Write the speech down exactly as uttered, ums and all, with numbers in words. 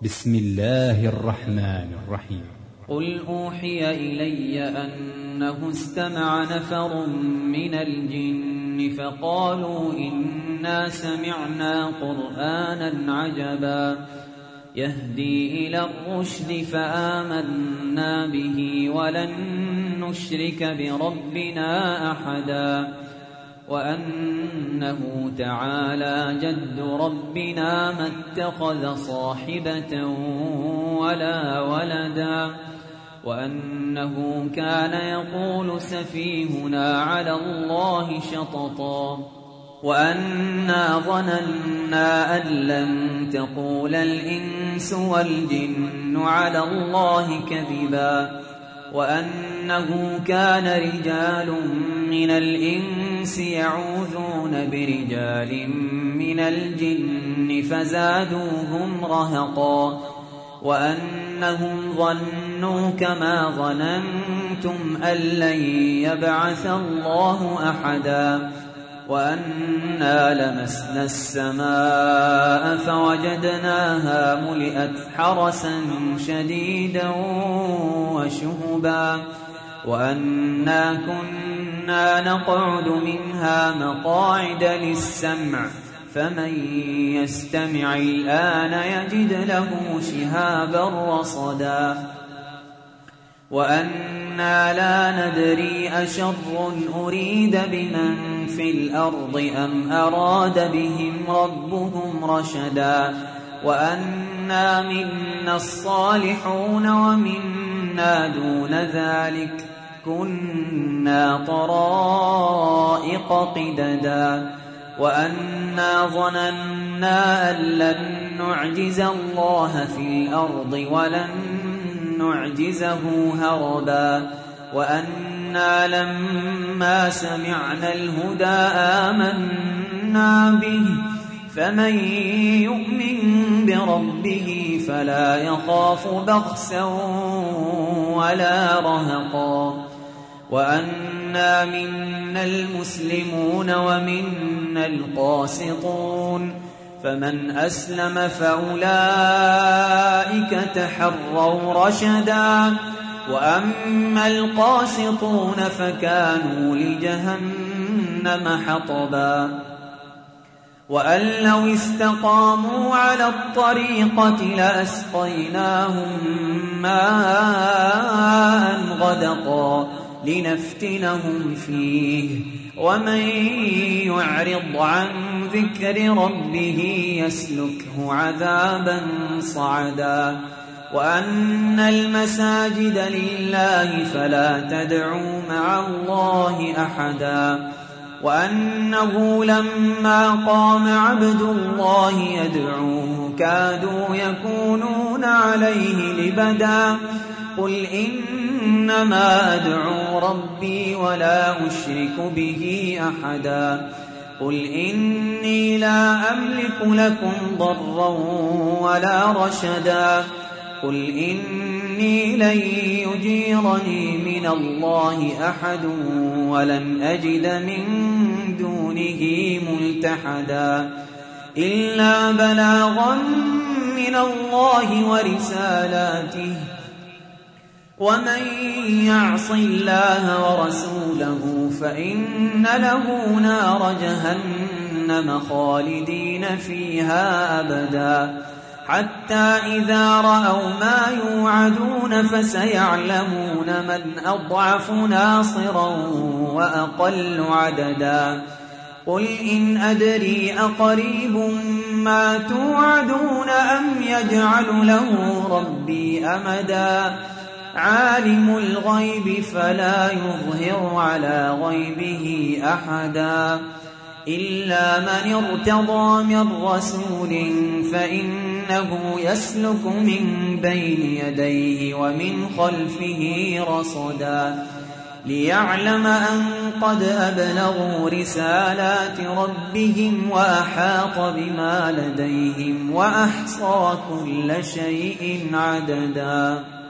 بسم الله الرحمن الرحيم. قل أوحي إلي أنه استمع نفر من الجن فقالوا إنا سمعنا قرآنا عجبا يهدي إلى الرشد فآمنا به ولن نشرك بربنا أحدا وأنه تعالى جد ربنا ما اتخذ صاحبة ولا ولدا وأنه كان يقول سفيهنا على الله شططا وأنا ظننا أن لن تقول الإنس والجن على الله كذبا وأنه كان رجال من الإنس يعوذون برجال من الجن فزادوهم رهقا وأنهم ظنوا كما ظننتم أن لن يبعث الله أحدا وأنا لمسنا السماء فوجدناها ملئت حرسا شديدا وشهبا وأنا كنا نقعد منها مقاعد للسمع فمن يستمع الآن يجد له شهابا رصدا وأنا لا ندري أشر أريد بمن في الأرض أم أراد بهم ربهم رشدا وأنا منا الصالحون ومنا دون ذلك كنا طرائق قددا وأنا ظننا أن لن نعجز الله في الأرض ولن نعجزه هربا وأنا لما سمعنا الهدى آمنا به فمن يؤمن بربه فلا يخاف بخسا ولا رهقا وأنا منا المسلمون ومنا القاسطون فمن أسلم فأولئك تحروا رشدا وأما القاسطون فكانوا لجهنم حطبا وأن لو استقاموا على الطريقة لأسقيناهم ماء غدقا لنفتنهم فيه ومن يعرض عن ذكر ربه يسلكه عذابا صعدا وأن المساجد لله فلا تدعوا مع الله أحدا وأنه لما قام عبد الله يدعوه كادوا يكونون عليه لبدا قل إنما أدعو ربي ولا أشرك به أحدا قل إني لا أملك لكم ضرا ولا رشدا قل إني لن يجيرني من الله أحد ولن أجد من دونه ملتحدا إلا بلاغا من الله ورسالاته ومن يعص الله ورسوله فإن له نار جهنم خالدين فيها أبدا حتى إذا رأوا ما يوعدون فسيعلمون من أضعف ناصرا وأقل عددا قل إن أدري أقريب ما توعدون أم يجعل له ربي أمدا عالم الغيب فلا يظهر على غيبه أحدا إلا من ارتضى من رسول فإنه يسلك من بين يديه ومن خلفه رصدا ليعلم أن قد أبلغوا رسالات ربهم وأحاط بما لديهم وأحصى كل شيء عددا.